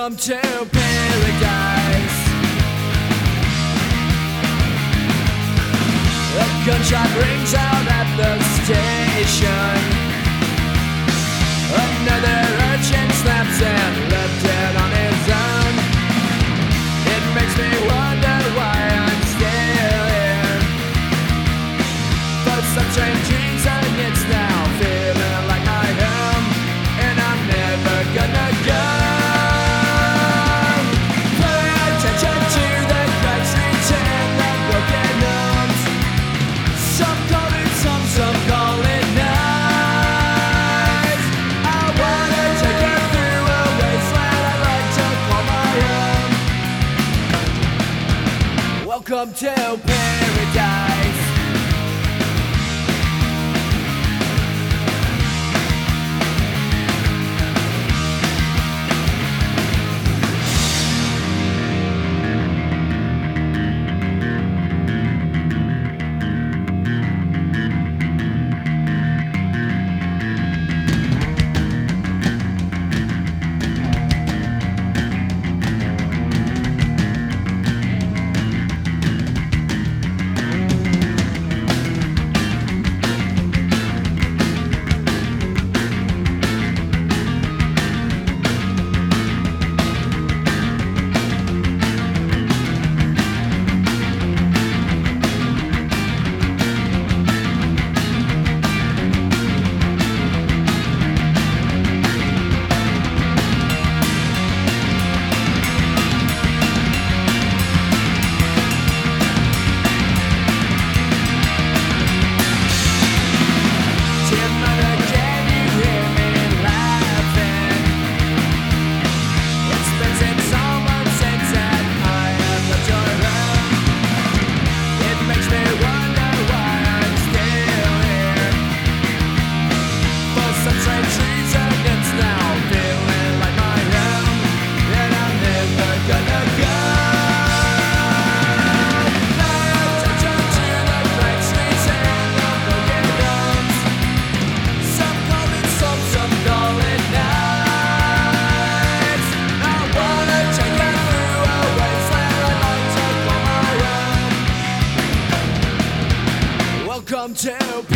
Welcome to paradise. A gunshot rings out at the station. Another urchin snaps and left dead on his own. It makes me wonder why I'm still here. For some strange reason it's now feeling like my home, and I'm never gonna go. Pay attention to the crowd streets and the broken homes. Some call it some call it nice. I wanna take you through a wasteland I like to call my home. Welcome to paradise. Welcome to